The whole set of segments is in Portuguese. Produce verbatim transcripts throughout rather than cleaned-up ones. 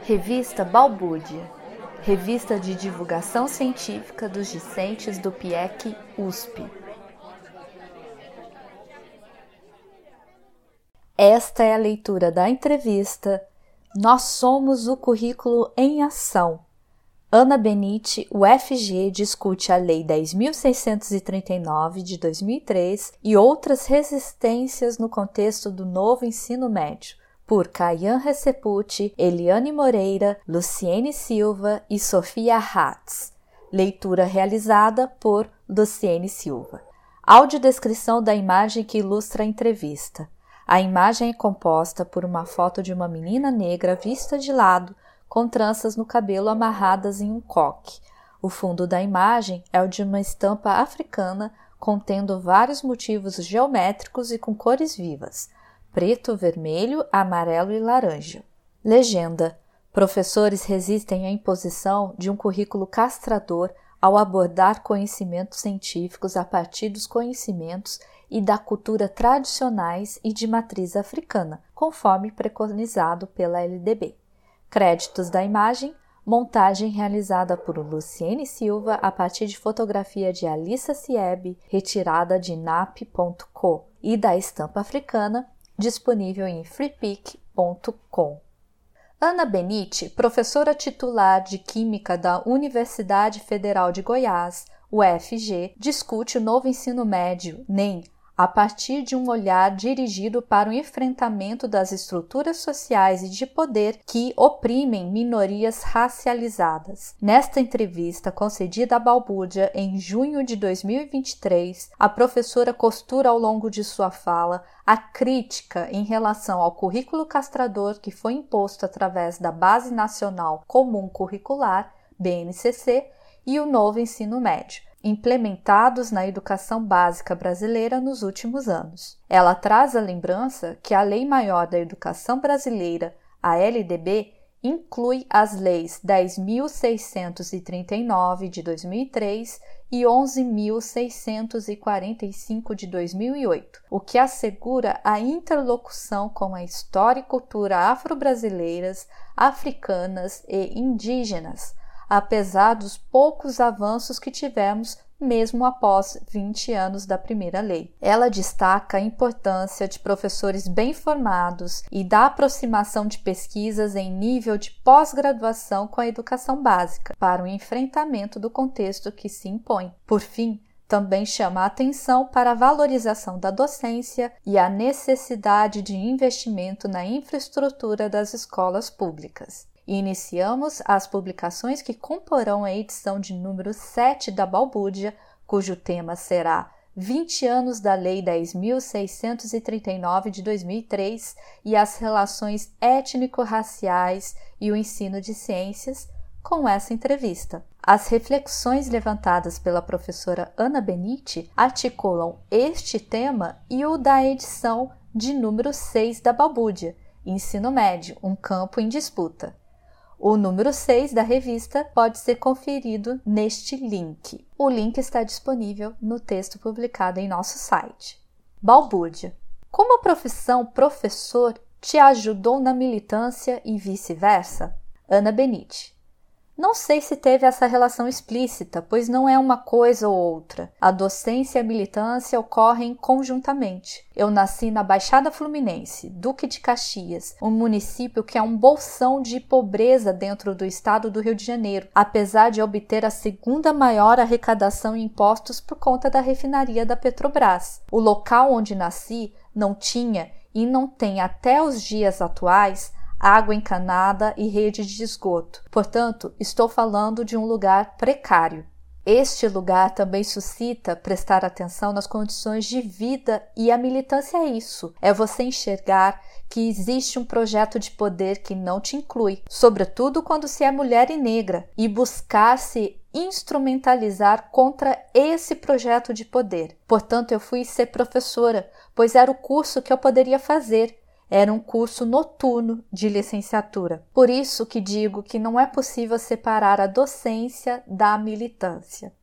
Revista Balbúrdia, revista de divulgação científica dos discentes do P I E C U S P. Esta é a leitura da entrevista Nós Somos o Currículo em Ação. Ana Benite, U F G, discute a Lei dez mil seiscentos e trinta e nove de dois mil e três e outras resistências no contexto do novo ensino médio, por Kayan Receputi, Eliane Moreira, Luciene Silva e Sofia Hatz. Leitura realizada por Luciene Silva. Audiodescrição da imagem que ilustra a entrevista. A imagem é composta por uma foto de uma menina negra vista de lado, com tranças no cabelo amarradas em um coque. O fundo da imagem é o de uma estampa africana contendo vários motivos geométricos e com cores vivas: preto, vermelho, amarelo e laranja. Legenda: professores resistem à imposição de um currículo castrador ao abordar conhecimentos científicos a partir dos conhecimentos e da cultura tradicionais e de matriz africana, conforme preconizado pela L D B. Créditos da imagem: montagem realizada por Luciene Silva a partir de fotografia de Alissa Sieb, retirada de nap ponto co, e da estampa africana, disponível em freepik ponto com. Ana Benite, professora titular de Química da Universidade Federal de Goiás, U F G, discute o novo ensino médio, N E M, a partir de um olhar dirigido para o enfrentamento das estruturas sociais e de poder que oprimem minorias racializadas. Nesta entrevista concedida à Balbúrdia em junho de dois mil e vinte e três, a professora costura ao longo de sua fala a crítica em relação ao currículo castrador que foi imposto através da Base Nacional Comum Curricular, B N C C, e o novo ensino médio, implementados na educação básica brasileira nos últimos anos. Ela traz a lembrança que a Lei Maior da Educação Brasileira, a L D B, inclui as leis dez mil seiscentos e trinta e nove de dois mil e três e onze mil seiscentos e quarenta e cinco de dois mil e oito, o que assegura a interlocução com a história e cultura afro-brasileiras, africanas e indígenas, apesar dos poucos avanços que tivemos mesmo após vinte anos da primeira lei. Ela destaca a importância de professores bem formados e da aproximação de pesquisas em nível de pós-graduação com a educação básica, para o enfrentamento do contexto que se impõe. Por fim, também chama a atenção para a valorização da docência e a necessidade de investimento na infraestrutura das escolas públicas. Iniciamos as publicações que comporão a edição de número sete da Balbúrdia, cujo tema será vinte anos da Lei dez mil seiscentos e trinta e nove de dois mil e três e as relações étnico-raciais e o ensino de ciências, com essa entrevista. As reflexões levantadas pela professora Ana Benite articulam este tema e o da edição de número seis da Balbúrdia, Ensino Médio, um campo em disputa. O número seis da revista pode ser conferido neste link. O link está disponível no texto publicado em nosso site. Balbúrdia. Como a profissão professor te ajudou na militância e vice-versa? Ana Benite. Não sei se teve essa relação explícita, pois não é uma coisa ou outra. A docência e a militância ocorrem conjuntamente. Eu nasci na Baixada Fluminense, Duque de Caxias, um município que é um bolsão de pobreza dentro do estado do Rio de Janeiro, apesar de obter a segunda maior arrecadação em impostos por conta da refinaria da Petrobras. O local onde nasci não tinha e não tem até os dias atuais água encanada e rede de esgoto. Portanto, estou falando de um lugar precário. Este lugar também suscita prestar atenção nas condições de vida, e a militância é isso. É você enxergar que existe um projeto de poder que não te inclui, sobretudo quando se é mulher e negra, e buscar se instrumentalizar contra esse projeto de poder. Portanto, eu fui ser professora, pois era o curso que eu poderia fazer. Era um curso noturno de licenciatura. Por isso que digo que não é possível separar a docência da militância.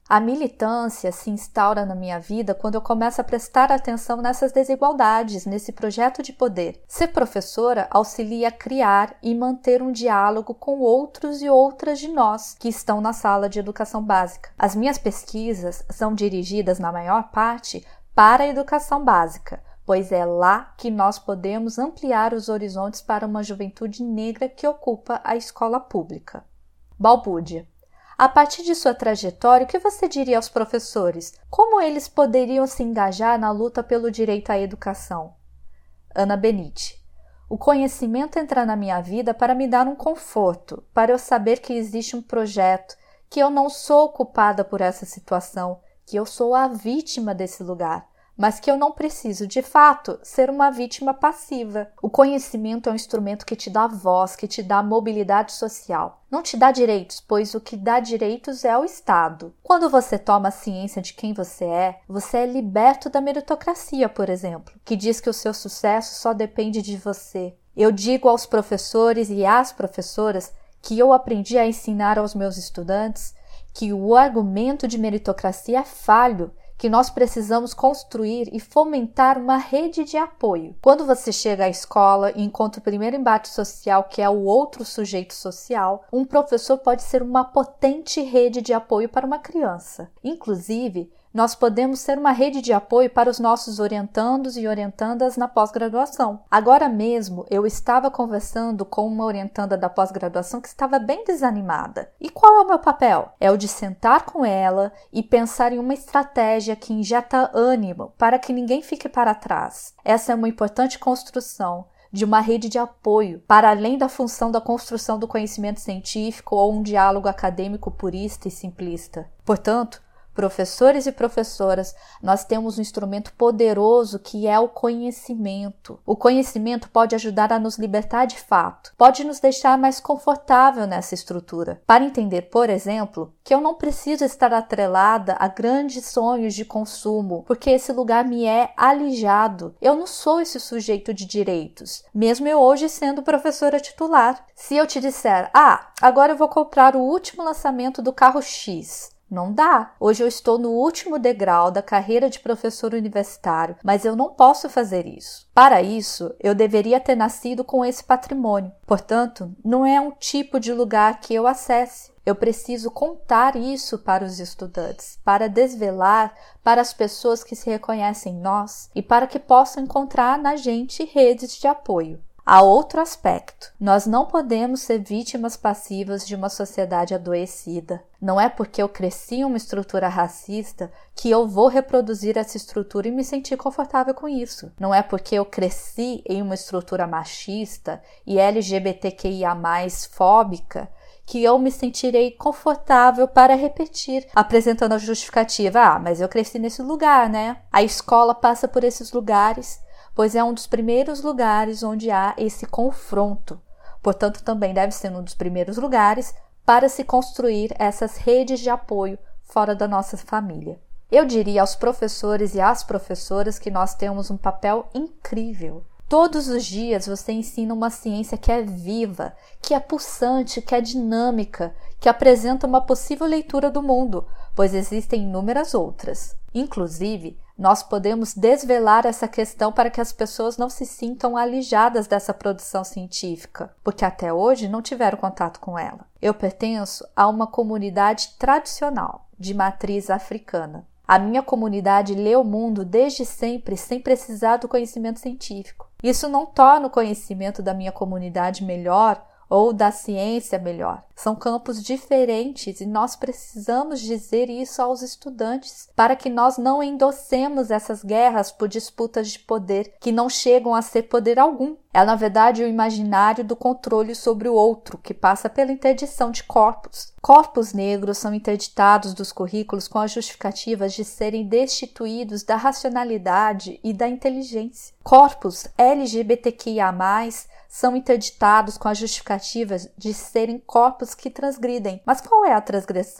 A militância se instaura na minha vida quando eu começo a prestar atenção nessas desigualdades, nesse projeto de poder. Ser professora auxilia a criar e manter um diálogo com outros e outras de nós que estão na sala de educação básica. As minhas pesquisas são dirigidas, na maior parte, para a educação básica, pois é lá que nós podemos ampliar os horizontes para uma juventude negra que ocupa a escola pública. Balbúrdia. A partir de sua trajetória, o que você diria aos professores? Como eles poderiam se engajar na luta pelo direito à educação? Ana Benite. O conhecimento entra na minha vida para me dar um conforto, para eu saber que existe um projeto, que eu não sou culpada por essa situação, que eu sou a vítima desse lugar, mas que eu não preciso, de fato, ser uma vítima passiva. O conhecimento é um instrumento que te dá voz, que te dá mobilidade social. Não te dá direitos, pois o que dá direitos é o Estado. Quando você toma ciência de quem você é, você é liberto da meritocracia, por exemplo, que diz que o seu sucesso só depende de você. Eu digo aos professores e às professoras que eu aprendi a ensinar aos meus estudantes que o argumento de meritocracia é falho, que nós precisamos construir e fomentar uma rede de apoio. Quando você chega à escola e encontra o primeiro embate social, que é o outro sujeito social, um professor pode ser uma potente rede de apoio para uma criança. Inclusive, nós podemos ser uma rede de apoio para os nossos orientandos e orientandas na pós-graduação. Agora mesmo, eu estava conversando com uma orientanda da pós-graduação que estava bem desanimada. E qual é o meu papel? É o de sentar com ela e pensar em uma estratégia que injeta ânimo para que ninguém fique para trás. Essa é uma importante construção de uma rede de apoio, para além da função da construção do conhecimento científico ou um diálogo acadêmico purista e simplista. Portanto, professores e professoras, nós temos um instrumento poderoso que é o conhecimento. O conhecimento pode ajudar a nos libertar de fato, pode nos deixar mais confortável nessa estrutura. Para entender, por exemplo, que eu não preciso estar atrelada a grandes sonhos de consumo, porque esse lugar me é alijado. Eu não sou esse sujeito de direitos, mesmo eu hoje sendo professora titular. Se eu te disser, ah, agora eu vou comprar o último lançamento do carro X, não dá. Hoje eu estou no último degrau da carreira de professor universitário, mas eu não posso fazer isso. Para isso, eu deveria ter nascido com esse patrimônio. Portanto, não é um tipo de lugar que eu acesse. Eu preciso contar isso para os estudantes, para desvelar para as pessoas que se reconhecem em nós e para que possam encontrar na gente redes de apoio. Há outro aspecto. Nós não podemos ser vítimas passivas de uma sociedade adoecida. Não é porque eu cresci em uma estrutura racista que eu vou reproduzir essa estrutura e me sentir confortável com isso. Não é porque eu cresci em uma estrutura machista e L G B T Q I A mais, fóbica, que eu me sentirei confortável para repetir, apresentando a justificativa. Ah, mas eu cresci nesse lugar, né? A escola passa por esses lugares, pois é um dos primeiros lugares onde há esse confronto. Portanto, também deve ser um dos primeiros lugares para se construir essas redes de apoio fora da nossa família. Eu diria aos professores e às professoras que nós temos um papel incrível. Todos os dias você ensina uma ciência que é viva, que é pulsante, que é dinâmica, que apresenta uma possível leitura do mundo, pois existem inúmeras outras. Inclusive, nós podemos desvelar essa questão para que as pessoas não se sintam alijadas dessa produção científica, porque até hoje não tiveram contato com ela. Eu pertenço a uma comunidade tradicional, de matriz africana. A minha comunidade lê o mundo desde sempre sem precisar do conhecimento científico. Isso não torna o conhecimento da minha comunidade melhor ou da ciência melhor. São campos diferentes e nós precisamos dizer isso aos estudantes para que nós não endossemos essas guerras por disputas de poder que não chegam a ser poder algum. É, na verdade, o imaginário do controle sobre o outro, que passa pela interdição de corpos. Corpos negros são interditados dos currículos com as justificativas de serem destituídos da racionalidade e da inteligência. Corpos L G B T Q I A mais, são interditados com as justificativas de serem corpos que transgridem. Mas qual é a transgressão?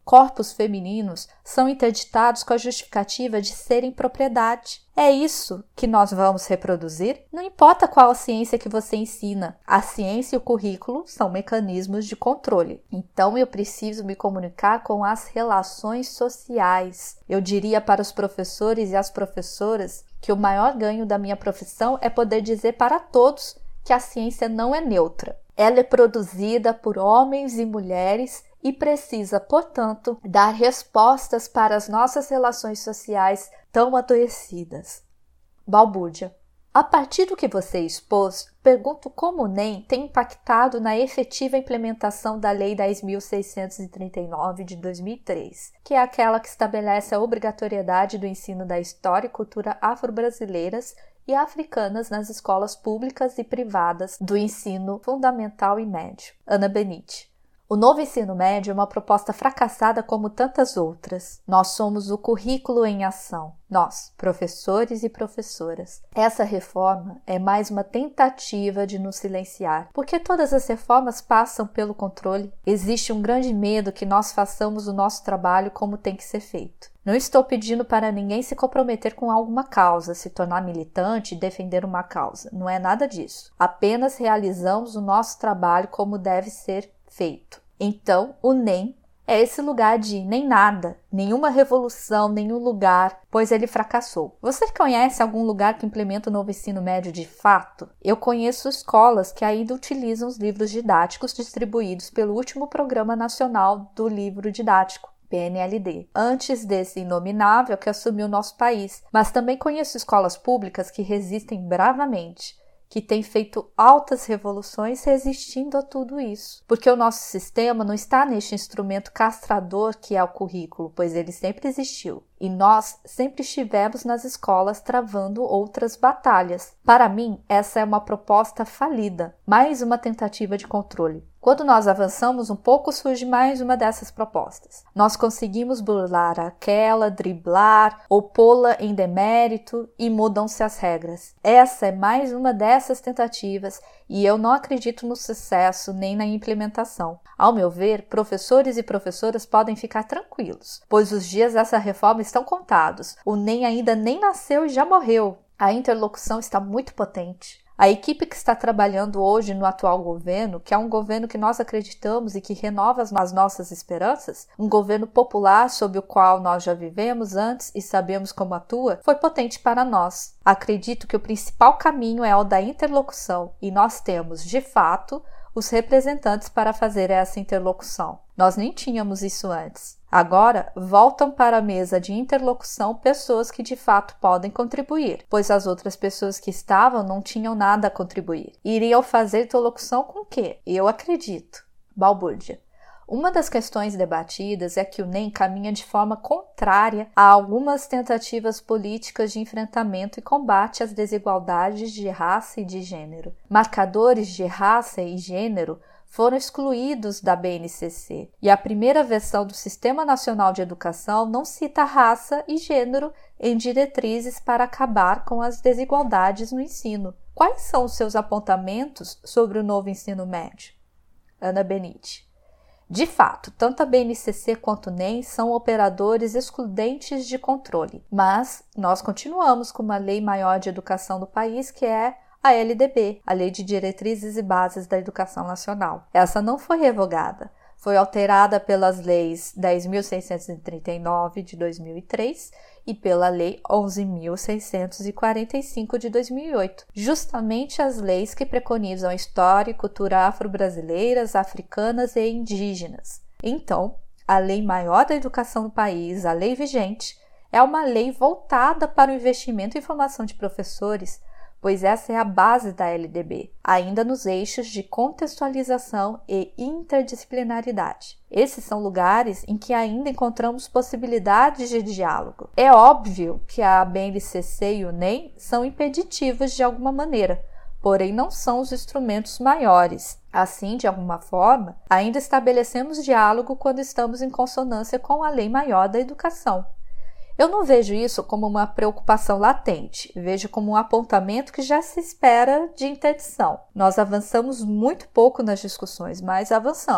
Corpos femininos são interditados com a justificativa de serem propriedade. É isso que nós vamos reproduzir? Não importa qual a ciência que você ensina, a ciência e o currículo são mecanismos de controle. Então eu preciso me comunicar com as relações sociais. Eu diria para os professores e as professoras que o maior ganho da minha profissão é poder dizer para todos que a ciência não é neutra. Ela é produzida por homens e mulheres e precisa, portanto, dar respostas para as nossas relações sociais tão adoecidas. Balbúrdia. A partir do que você expôs, pergunto como o N E M tem impactado na efetiva implementação da Lei dez mil seiscentos e trinta e nove de dois mil e três, que é aquela que estabelece a obrigatoriedade do ensino da história e cultura afro-brasileiras e africanas nas escolas públicas e privadas do ensino fundamental e médio. Ana Benite. O novo ensino médio é uma proposta fracassada como tantas outras. Nós somos o currículo em ação. Nós, professores e professoras. Essa reforma é mais uma tentativa de nos silenciar, porque todas as reformas passam pelo controle. Existe um grande medo que nós façamos o nosso trabalho como tem que ser feito. Não estou pedindo para ninguém se comprometer com alguma causa, se tornar militante e defender uma causa. Não é nada disso. Apenas realizamos o nosso trabalho como deve ser feito. Então, o N E M é esse lugar de nem nada, nenhuma revolução, nenhum lugar, pois ele fracassou. Você conhece algum lugar que implementa o novo ensino médio de fato? Eu conheço escolas que ainda utilizam os livros didáticos distribuídos pelo último Programa Nacional do Livro Didático, P N L D, antes desse inominável que assumiu nosso país, mas também conheço escolas públicas que resistem bravamente, que tem feito altas revoluções resistindo a tudo isso. Porque o nosso sistema não está neste instrumento castrador que é o currículo, pois ele sempre existiu. E nós sempre estivemos nas escolas travando outras batalhas. Para mim, essa é uma proposta falida, mais uma tentativa de controle. Quando nós avançamos um pouco, surge mais uma dessas propostas. Nós conseguimos burlar aquela, driblar ou pô-la em demérito e mudam-se as regras. Essa é mais uma dessas tentativas e eu não acredito no sucesso nem na implementação. Ao meu ver, professores e professoras podem ficar tranquilos, pois os dias dessa reforma estão contados. O N E M ainda nem nasceu e já morreu. A interlocução está muito potente. A equipe que está trabalhando hoje no atual governo, que é um governo que nós acreditamos e que renova as nossas esperanças, um governo popular sob o qual nós já vivemos antes e sabemos como atua, foi potente para nós. Acredito que o principal caminho é o da interlocução e nós temos, de fato, os representantes para fazer essa interlocução. Nós nem tínhamos isso antes. Agora, voltam para a mesa de interlocução pessoas que de fato podem contribuir, pois as outras pessoas que estavam não tinham nada a contribuir. Iriam fazer interlocução com o quê? Eu acredito. Balbúrdia. Uma das questões debatidas é que o N E M caminha de forma contrária a algumas tentativas políticas de enfrentamento e combate às desigualdades de raça e de gênero. Marcadores de raça e gênero foram excluídos da B N C C, e a primeira versão do Sistema Nacional de Educação não cita raça e gênero em diretrizes para acabar com as desigualdades no ensino. Quais são os seus apontamentos sobre o novo ensino médio? Ana Benite. De fato, tanto a B N C C quanto o N E M são operadores excludentes de controle, mas nós continuamos com uma lei maior de educação do país, que é a L D B, a Lei de Diretrizes e Bases da Educação Nacional. Essa não foi revogada, foi alterada pelas leis dez mil seiscentos e trinta e nove de dois mil e três e pela Lei onze mil seiscentos e quarenta e cinco de dois mil e oito, justamente as leis que preconizam a história e cultura afro-brasileiras, africanas e indígenas. Então, a lei maior da educação do país, a lei vigente, é uma lei voltada para o investimento em formação de professores, pois essa é a base da L D B, ainda nos eixos de contextualização e interdisciplinaridade. Esses são lugares em que ainda encontramos possibilidades de diálogo. É óbvio que a B N C C e o N E M são impeditivos de alguma maneira, porém não são os instrumentos maiores. Assim, de alguma forma, ainda estabelecemos diálogo quando estamos em consonância com a lei maior da educação. Eu não vejo isso como uma preocupação latente, vejo como um apontamento que já se espera de interdição. Nós avançamos muito pouco nas discussões, mas avançamos.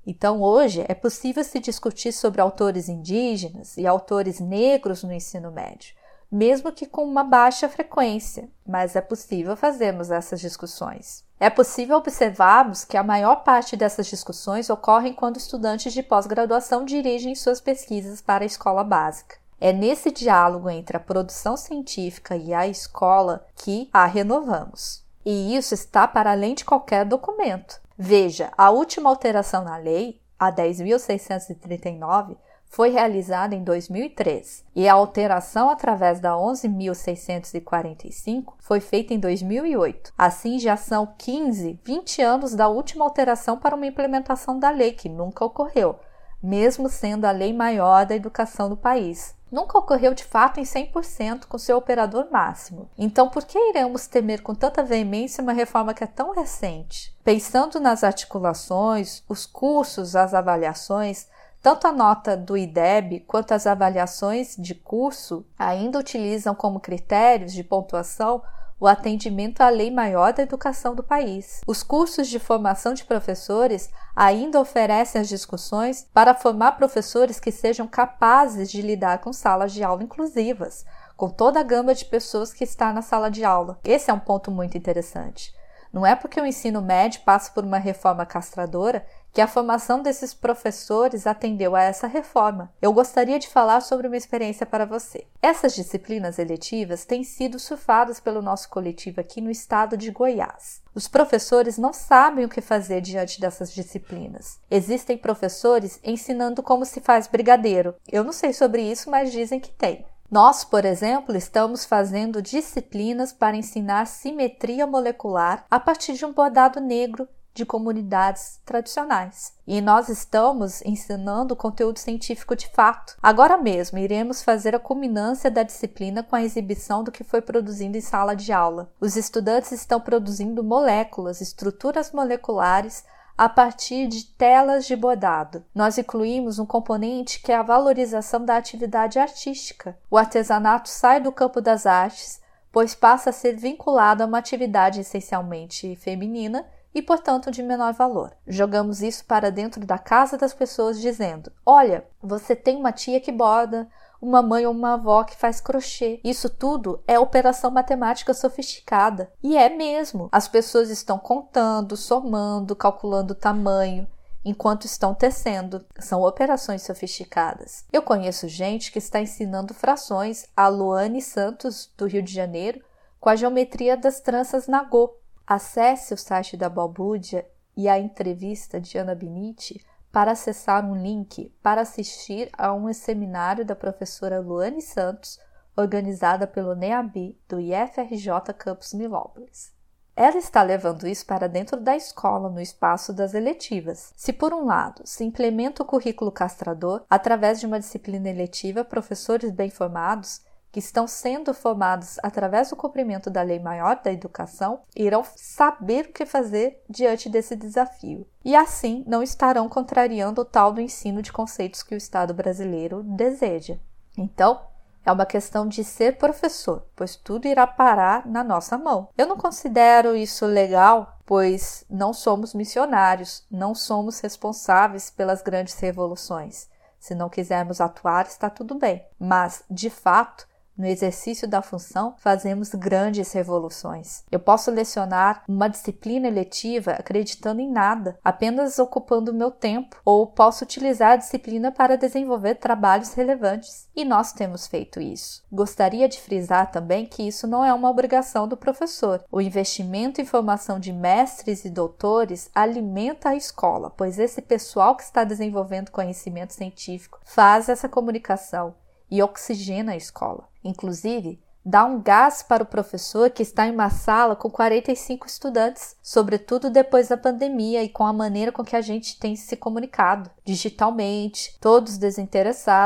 Então, hoje, é possível se discutir sobre autores indígenas e autores negros no ensino médio, mesmo que com uma baixa frequência, mas é possível fazermos essas discussões. É possível observarmos que a maior parte dessas discussões ocorrem quando estudantes de pós-graduação dirigem suas pesquisas para a escola básica. É nesse diálogo entre a produção científica e a escola que a renovamos. E isso está para além de qualquer documento. Veja, a última alteração na lei, a dez mil seiscentos e trinta e nove, foi realizada em dois mil e três e a alteração através da onze mil seiscentos e quarenta e cinco foi feita em dois mil e oito. Assim, já são quinze, vinte anos da última alteração para uma implementação da lei, que nunca ocorreu, mesmo sendo a lei maior da educação do país. Nunca ocorreu de fato em cem por cento com seu operador máximo. Então, por que iremos temer com tanta veemência uma reforma que é tão recente? Pensando nas articulações, os cursos, as avaliações, tanto a nota do I D E B quanto as avaliações de curso ainda utilizam como critérios de pontuação o atendimento à lei maior da educação do país. Os cursos de formação de professores ainda oferecem as discussões para formar professores que sejam capazes de lidar com salas de aula inclusivas, com toda a gama de pessoas que está na sala de aula. Esse é um ponto muito interessante. Não é porque o ensino médio passa por uma reforma castradora que a formação desses professores atendeu a essa reforma. Eu gostaria de falar sobre uma experiência para você. Essas disciplinas eletivas têm sido surfadas pelo nosso coletivo aqui no estado de Goiás. Os professores não sabem o que fazer diante dessas disciplinas. Existem professores ensinando como se faz brigadeiro. Eu não sei sobre isso, mas dizem que tem. Nós, por exemplo, estamos fazendo disciplinas para ensinar simetria molecular a partir de um bordado negro de comunidades tradicionais. E nós estamos ensinando conteúdo científico de fato. Agora mesmo, iremos fazer a culminância da disciplina com a exibição do que foi produzido em sala de aula. Os estudantes estão produzindo moléculas, estruturas moleculares, a partir de telas de bordado. Nós incluímos um componente que é a valorização da atividade artística. O artesanato sai do campo das artes, pois passa a ser vinculado a uma atividade essencialmente feminina e, portanto, de menor valor. Jogamos isso para dentro da casa das pessoas dizendo: olha, você tem uma tia que borda, uma mãe ou uma avó que faz crochê. Isso tudo é operação matemática sofisticada. E é mesmo. As pessoas estão contando, somando, calculando o tamanho, enquanto estão tecendo. São operações sofisticadas. Eu conheço gente que está ensinando frações, a Luane Santos, do Rio de Janeiro, com a geometria das tranças Nagô. Acesse o site da Balbúrdia e a entrevista de Ana Benite para acessar um link para assistir a um seminário da professora Luane Santos, organizada pelo NEABI do I F R J Campus Milópolis. Ela está levando isso para dentro da escola, no espaço das eletivas. Se, por um lado, se implementa o currículo castrador, através de uma disciplina eletiva, professores bem formados, que estão sendo formados através do cumprimento da Lei Maior da Educação, irão saber o que fazer diante desse desafio. E assim não estarão contrariando o tal do ensino de conceitos que o Estado brasileiro deseja. Então, é uma questão de ser professor, pois tudo irá parar na nossa mão. Eu não considero isso legal, pois não somos missionários, não somos responsáveis pelas grandes revoluções. Se não quisermos atuar, está tudo bem. Mas, de fato, no exercício da função, fazemos grandes revoluções. Eu posso lecionar uma disciplina eletiva acreditando em nada, apenas ocupando o meu tempo, ou posso utilizar a disciplina para desenvolver trabalhos relevantes. E nós temos feito isso. Gostaria de frisar também que isso não é uma obrigação do professor. O investimento em formação de mestres e doutores alimenta a escola, pois esse pessoal que está desenvolvendo conhecimento científico faz essa comunicação e oxigena a escola. Inclusive, dá um gás para o professor que está em uma sala com quarenta e cinco estudantes, sobretudo depois da pandemia e com a maneira com que a gente tem se comunicado, digitalmente, todos desinteressados,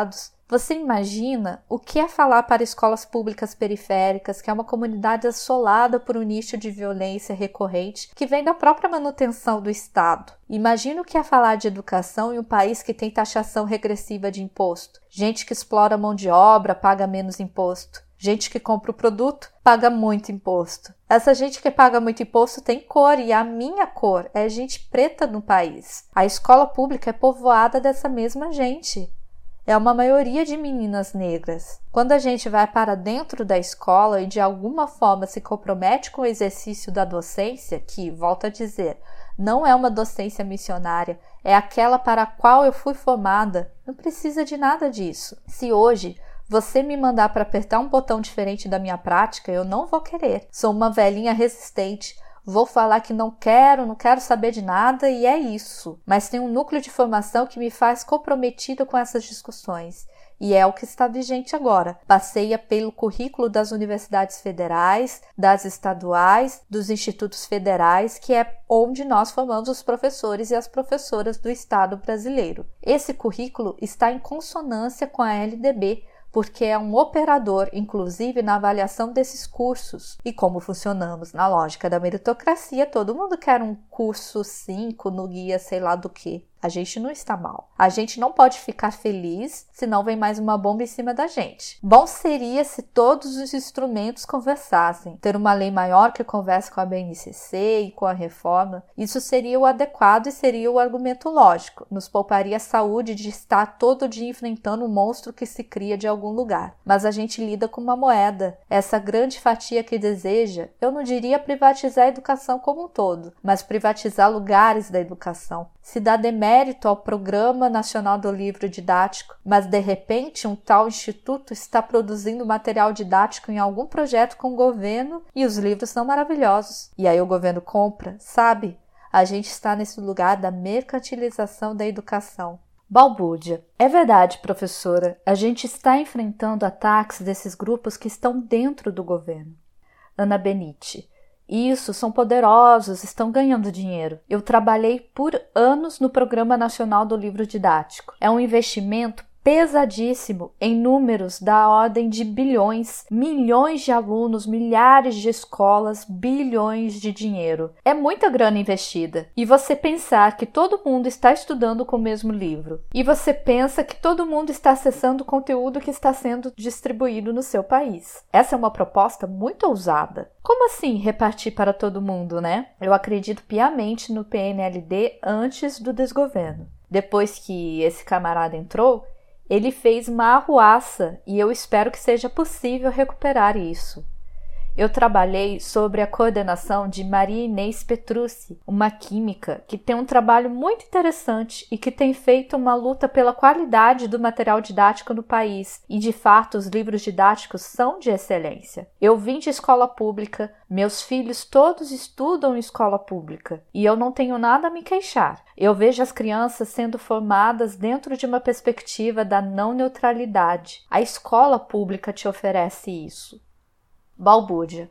Você imagina o que é falar para escolas públicas periféricas, que é uma comunidade assolada por um nicho de violência recorrente que vem da própria manutenção do Estado? Imagina o que é falar de educação em um país que tem taxação regressiva de imposto. Gente que explora a mão de obra paga menos imposto. Gente que compra o produto paga muito imposto. Essa gente que paga muito imposto tem cor, e a minha cor é gente preta no país. A escola pública é povoada dessa mesma gente. É uma maioria de meninas negras. Quando a gente vai para dentro da escola e de alguma forma se compromete com o exercício da docência, que, volto a dizer, não é uma docência missionária, é aquela para a qual eu fui formada, não precisa de nada disso. Se hoje você me mandar para apertar um botão diferente da minha prática, eu não vou querer. Sou uma velhinha resistente. Vou falar que não quero, não quero saber de nada e é isso. Mas tem um núcleo de formação que me faz comprometida com essas discussões. E é o que está vigente agora. Passeia pelo currículo das universidades federais, das estaduais, dos institutos federais, que é onde nós formamos os professores e as professoras do Estado brasileiro. Esse currículo está em consonância com a L D B, porque é um operador, inclusive, na avaliação desses cursos. E como funcionamos na lógica da meritocracia, todo mundo quer um curso cinco no guia sei lá do que. A gente não está mal. A gente não pode ficar feliz, senão vem mais uma bomba em cima da gente. Bom seria se todos os instrumentos conversassem. Ter uma lei maior que converse com a B N C C e com a reforma. Isso seria o adequado e seria o argumento lógico. Nos pouparia a saúde de estar todo dia enfrentando um monstro que se cria de algum lugar. Mas a gente lida com uma moeda. Essa grande fatia que deseja, eu não diria privatizar a educação como um todo, mas privatizar lugares da educação. Se dá demérito ao Programa Nacional do Livro Didático, mas de repente um tal instituto está produzindo material didático em algum projeto com o governo e os livros são maravilhosos. E aí o governo compra, sabe? A gente está nesse lugar da mercantilização da educação. Balbúrdia. É verdade, professora, a gente está enfrentando ataques desses grupos que estão dentro do governo. Ana Benite. Isso, são poderosos, estão ganhando dinheiro. Eu trabalhei por anos no Programa Nacional do Livro Didático. É um investimento pesadíssimo em números da ordem de bilhões, milhões de alunos, milhares de escolas, bilhões de dinheiro. É muita grana investida. E você pensar que todo mundo está estudando com o mesmo livro. E você pensa que todo mundo está acessando o conteúdo que está sendo distribuído no seu país. Essa é uma proposta muito ousada. Como assim repartir para todo mundo, né? Eu acredito piamente no P N L D antes do desgoverno. Depois que esse camarada entrou, ele fez uma arruaça e eu espero que seja possível recuperar isso. Eu trabalhei sobre a coordenação de Maria Inês Petrucci, uma química que tem um trabalho muito interessante e que tem feito uma luta pela qualidade do material didático no país. E, de fato, os livros didáticos são de excelência. Eu vim de escola pública, meus filhos todos estudam em escola pública e eu não tenho nada a me queixar. Eu vejo as crianças sendo formadas dentro de uma perspectiva da não neutralidade. A escola pública te oferece isso. Balbúrdia.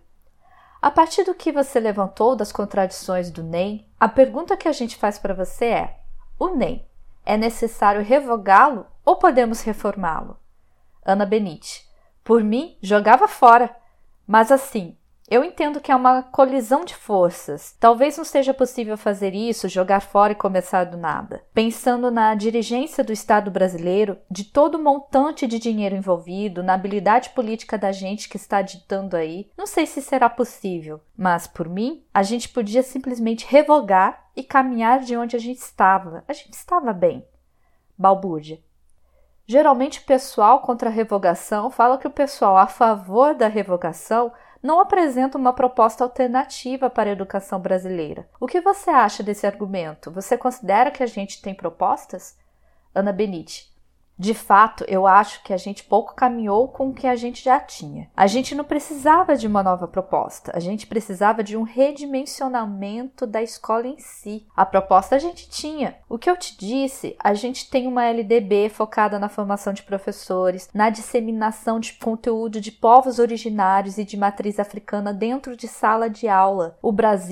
A partir do que você levantou das contradições do N E M, a pergunta que a gente faz para você é: o N E M, é necessário revogá-lo ou podemos reformá-lo? Ana Benite. Por mim, jogava fora. Mas assim, eu entendo que é uma colisão de forças. Talvez não seja possível fazer isso, jogar fora e começar do nada. Pensando na dirigência do Estado brasileiro, de todo o montante de dinheiro envolvido, na habilidade política da gente que está ditando aí, não sei se será possível. Mas, por mim, a gente podia simplesmente revogar e caminhar de onde a gente estava. A gente estava bem. Balbúrdia. Geralmente o pessoal contra a revogação fala que o pessoal a favor da revogação não apresenta uma proposta alternativa para a educação brasileira. O que você acha desse argumento? Você considera que a gente tem propostas? Ana Benite. De fato, eu acho que a gente pouco caminhou com o que a gente já tinha. A gente não precisava de uma nova proposta, a gente precisava de um redimensionamento da escola em si. A proposta a gente tinha. O que eu te disse, a gente tem uma L D B focada na formação de professores, na disseminação de conteúdo de povos originários e de matriz africana dentro de sala de aula. O Brasil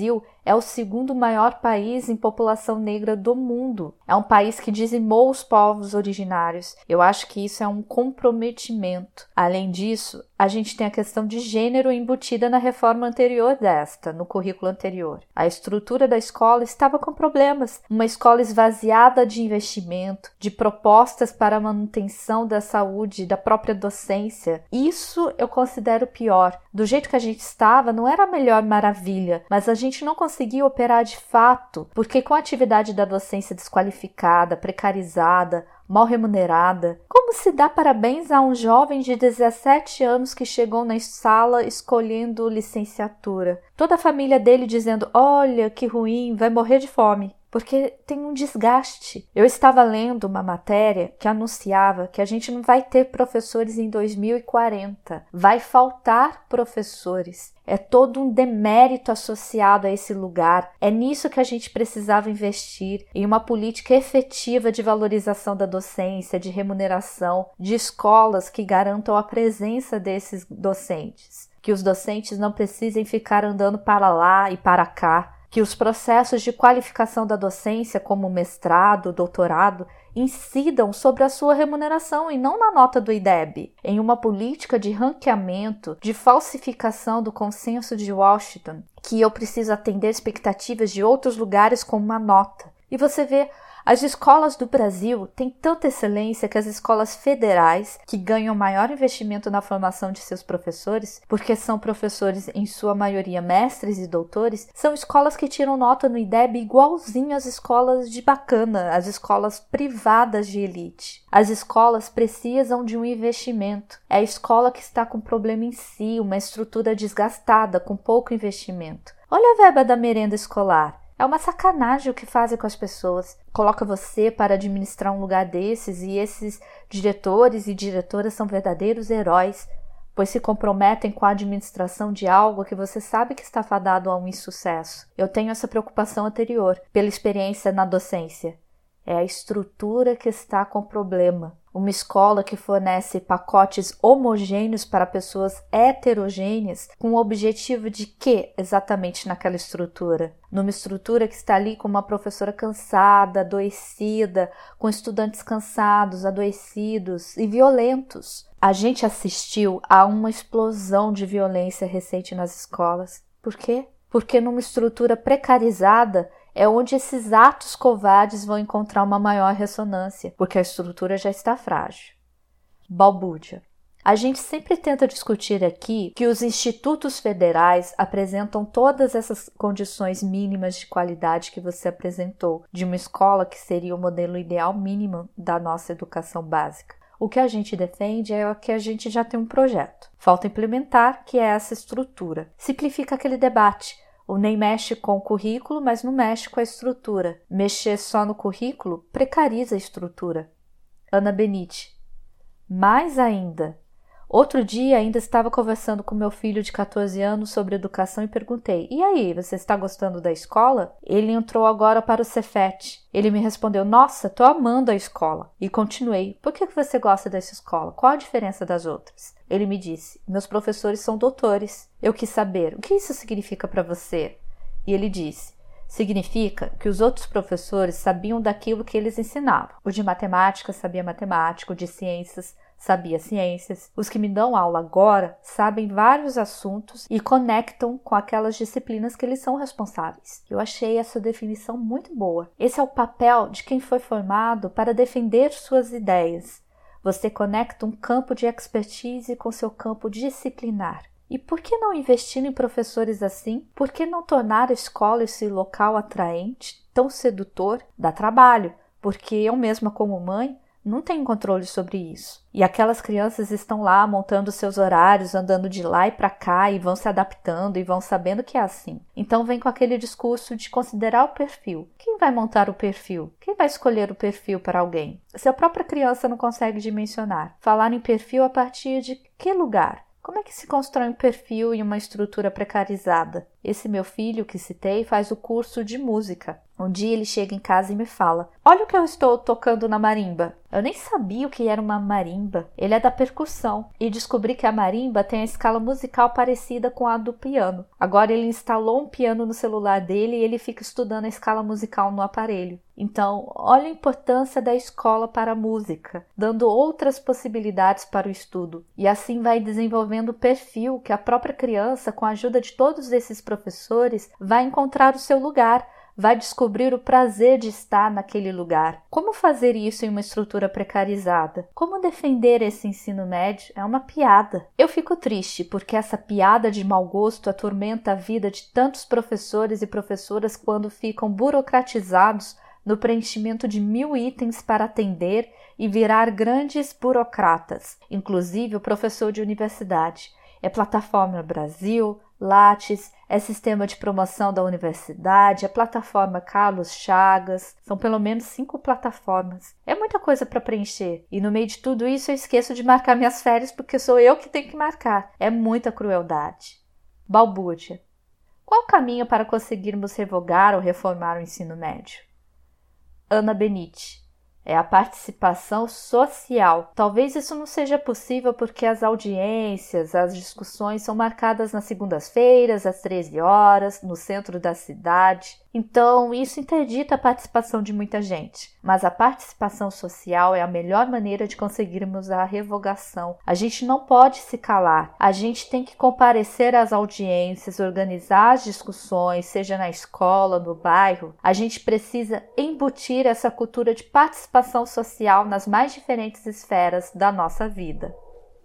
é o segundo maior país em população negra do mundo. É um país que dizimou os povos originários. Eu acho que isso é um comprometimento. Além disso, a gente tem a questão de gênero embutida na reforma anterior desta, no currículo anterior. A estrutura da escola estava com problemas. Uma escola esvaziada de investimento, de propostas para a manutenção da saúde, da própria docência. Isso eu considero pior. Do jeito que a gente estava, não era a melhor maravilha, mas a gente não conseguia operar de fato, porque com a atividade da docência desqualificada, precarizada, mal remunerada, como se dá parabéns a um jovem de dezessete anos que chegou na sala escolhendo licenciatura? Toda a família dele dizendo, olha que ruim, vai morrer de fome. Porque tem um desgaste. Eu estava lendo uma matéria que anunciava que a gente não vai ter professores em dois mil e quarenta. Vai faltar professores. É todo um demérito associado a esse lugar. É nisso que a gente precisava investir, em uma política efetiva de valorização da docência, de remuneração, de escolas que garantam a presença desses docentes. Que os docentes não precisem ficar andando para lá e para cá. Que os processos de qualificação da docência, como mestrado, doutorado, incidam sobre a sua remuneração e não na nota do I D E B, em uma política de ranqueamento, de falsificação do consenso de Washington, que eu preciso atender expectativas de outros lugares com uma nota. E você vê, as escolas do Brasil têm tanta excelência que as escolas federais, que ganham maior investimento na formação de seus professores, porque são professores em sua maioria mestres e doutores, são escolas que tiram nota no I D E B igualzinho às escolas de bacana, às escolas privadas de elite. As escolas precisam de um investimento. É a escola que está com problema em si, uma estrutura desgastada, com pouco investimento. Olha a verba da merenda escolar. É uma sacanagem o que fazem com as pessoas. Coloca você para administrar um lugar desses e esses diretores e diretoras são verdadeiros heróis, pois se comprometem com a administração de algo que você sabe que está fadado a um insucesso. Eu tenho essa preocupação anterior, pela experiência na docência. É a estrutura que está com problema. Uma escola que fornece pacotes homogêneos para pessoas heterogêneas com o objetivo de quê exatamente naquela estrutura? Numa estrutura que está ali com uma professora cansada, adoecida, com estudantes cansados, adoecidos e violentos. A gente assistiu a uma explosão de violência recente nas escolas. Por quê? Porque numa estrutura precarizada é onde esses atos covardes vão encontrar uma maior ressonância, porque a estrutura já está frágil. Balbúrdia. A gente sempre tenta discutir aqui que os institutos federais apresentam todas essas condições mínimas de qualidade que você apresentou, de uma escola que seria o modelo ideal mínimo da nossa educação básica. O que a gente defende é que a gente já tem um projeto. Falta implementar, que é essa estrutura. Simplifica aquele debate. O N E M mexe com o currículo, mas não mexe com a estrutura. Mexer só no currículo precariza a estrutura. Ana Benite. Mais ainda. Outro dia ainda estava conversando com meu filho de catorze anos sobre educação e perguntei, e aí, você está gostando da escola? Ele entrou agora para o Cefet. Ele me respondeu, nossa, estou amando a escola. E continuei, por que você gosta dessa escola? Qual a diferença das outras? Ele me disse, meus professores são doutores. Eu quis saber, o que isso significa para você? E ele disse, significa que os outros professores sabiam daquilo que eles ensinavam. O de matemática sabia matemática, o de ciências sabia ciências. Os que me dão aula agora sabem vários assuntos e conectam com aquelas disciplinas que eles são responsáveis. Eu achei essa definição muito boa. Esse é o papel de quem foi formado para defender suas ideias. Você conecta um campo de expertise com seu campo disciplinar. E por que não investir em professores assim? Por que não tornar a escola esse local atraente, tão sedutor? Dá trabalho, porque eu mesma como mãe não tenho controle sobre isso. E aquelas crianças estão lá montando seus horários, andando de lá e para cá e vão se adaptando e vão sabendo que é assim. Então vem com aquele discurso de considerar o perfil. Quem vai montar o perfil? Quem vai escolher o perfil para alguém? Se a própria criança não consegue dimensionar. Falar em perfil a partir de que lugar? Como é que se constrói um perfil e uma estrutura precarizada? Esse meu filho que citei faz o curso de música. Um dia ele chega em casa e me fala: olha o que eu estou tocando na marimba. Eu nem sabia o que era uma marimba. Ele é da percussão e descobri que a marimba tem a escala musical parecida com a do piano. Agora ele instalou um piano no celular dele e ele fica estudando a escala musical no aparelho. Então, olha a importância da escola para a música, dando outras possibilidades para o estudo. E assim vai desenvolvendo o perfil que a própria criança, com a ajuda de todos esses professores, vai encontrar o seu lugar, vai descobrir o prazer de estar naquele lugar. Como fazer isso em uma estrutura precarizada? Como defender esse ensino médio? É uma piada. Eu fico triste porque essa piada de mau gosto atormenta a vida de tantos professores e professoras quando ficam burocratizados no preenchimento de mil itens para atender e virar grandes burocratas, inclusive o professor de universidade. É Plataforma Brasil, Lattes, é Sistema de Promoção da Universidade, é Plataforma Carlos Chagas, são pelo menos cinco plataformas. É muita coisa para preencher, e no meio de tudo isso eu esqueço de marcar minhas férias porque sou eu que tenho que marcar. É muita crueldade. Balbúrdia. Qual o caminho para conseguirmos revogar ou reformar o ensino médio? Ana Benite. É a participação social. Talvez isso não seja possível porque as audiências, as discussões são marcadas nas segundas-feiras, às treze horas, no centro da cidade. Então, isso interdita a participação de muita gente. Mas a participação social é a melhor maneira de conseguirmos a revogação. A gente não pode se calar. A gente tem que comparecer às audiências, organizar as discussões, seja na escola, no bairro. A gente precisa embutir essa cultura de participação social nas mais diferentes esferas da nossa vida.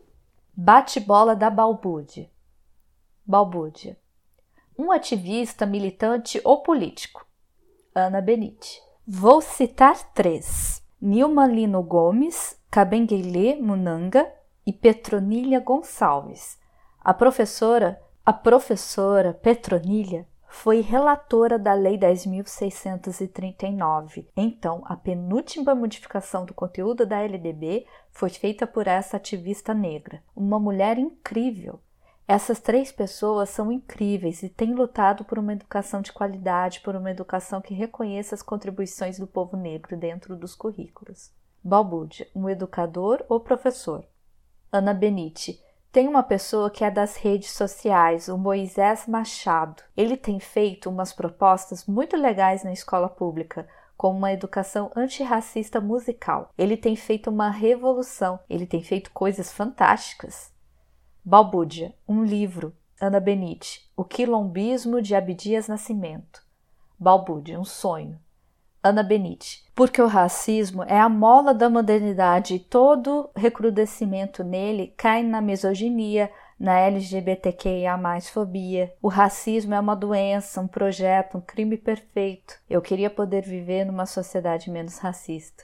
Bate-bola da balbúrdia. Balbúrdia. Um ativista, militante ou político. Ana Benite. Vou citar três: Nilma Lino Gomes, Kabengele Munanga e Petronília Gonçalves. A professora, a professora Petronília foi relatora da Lei dez mil seiscentos e trinta e nove. Então, a penúltima modificação do conteúdo da L D B foi feita por essa ativista negra, uma mulher incrível. Essas três pessoas são incríveis e têm lutado por uma educação de qualidade, por uma educação que reconheça as contribuições do povo negro dentro dos currículos. Balbúrdia, um educador ou professor. Ana Benite. Tem uma pessoa que é das redes sociais, o Moisés Machado. Ele tem feito umas propostas muito legais na escola pública, como uma educação antirracista musical. Ele tem feito uma revolução, ele tem feito coisas fantásticas. Balbúrdia, um livro. Ana Benite. O Quilombismo de Abdias Nascimento. Balbúrdia, um sonho. Ana Benite. Porque o racismo é a mola da modernidade e todo recrudescimento nele cai na misoginia, na L G B T Q I A mais, fobia. O racismo é uma doença, um projeto, um crime perfeito. Eu queria poder viver numa sociedade menos racista.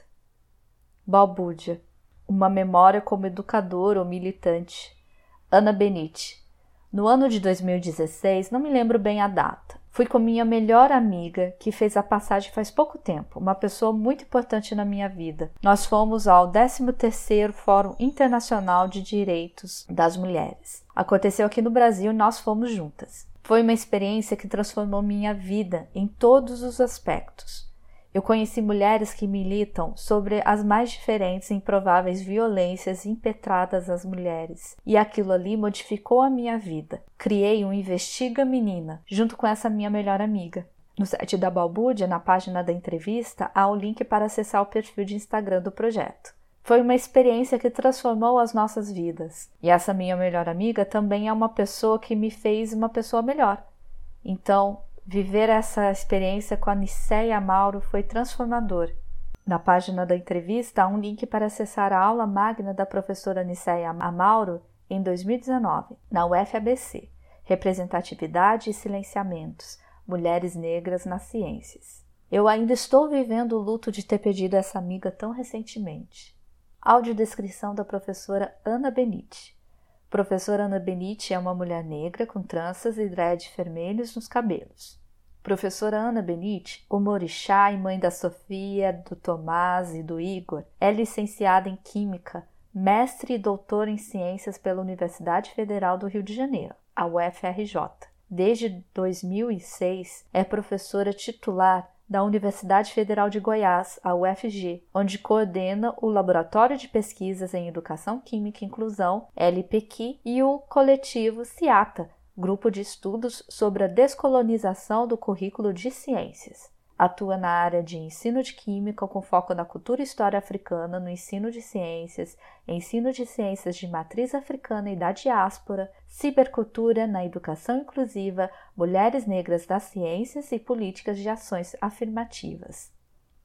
Balbúrdia. Uma memória como educador ou militante. Ana Benite. No ano de dois mil e dezesseis, não me lembro bem a data, fui com minha melhor amiga, que fez a passagem faz pouco tempo, uma pessoa muito importante na minha vida. Nós fomos ao décimo terceiro Fórum Internacional de Direitos das Mulheres. Aconteceu aqui no Brasil e nós fomos juntas. Foi uma experiência que transformou minha vida em todos os aspectos. Eu conheci mulheres que militam sobre as mais diferentes e improváveis violências impetradas às mulheres. E aquilo ali modificou a minha vida. Criei um Investiga Menina, junto com essa minha melhor amiga. No site da Balbúrdia, na página da entrevista, há o link para acessar o perfil de Instagram do projeto. Foi uma experiência que transformou as nossas vidas. E essa minha melhor amiga também é uma pessoa que me fez uma pessoa melhor. Então, viver essa experiência com a Nicéia Mauro foi transformador. Na página da entrevista há um link para acessar a aula magna da professora Nicéia Mauro em dois mil e dezenove, na U F A B C, Representatividade e Silenciamentos, Mulheres Negras nas Ciências. Eu ainda estou vivendo o luto de ter perdido essa amiga tão recentemente. Audiodescrição da professora Ana Benite. Professora Ana Benite é uma mulher negra com tranças e dread vermelhos nos cabelos. Professora Ana Benite, humorixá e mãe da Sofia, do Tomás e do Igor, é licenciada em Química mestre e doutor em Ciências pela Universidade Federal do Rio de Janeiro, a U F R J. Desde dois mil e seis, é professora titular da Universidade Federal de Goiás, a U F G, onde coordena o Laboratório de Pesquisas em Educação Química e Inclusão, L P Q I, e o coletivo CIATA, Grupo de Estudos sobre a Descolonização do Currículo de Ciências. Atua na área de ensino de química com foco na cultura e história africana, no ensino de ciências, ensino de ciências de matriz africana e da diáspora, cibercultura na educação inclusiva, mulheres negras das ciências e políticas de ações afirmativas.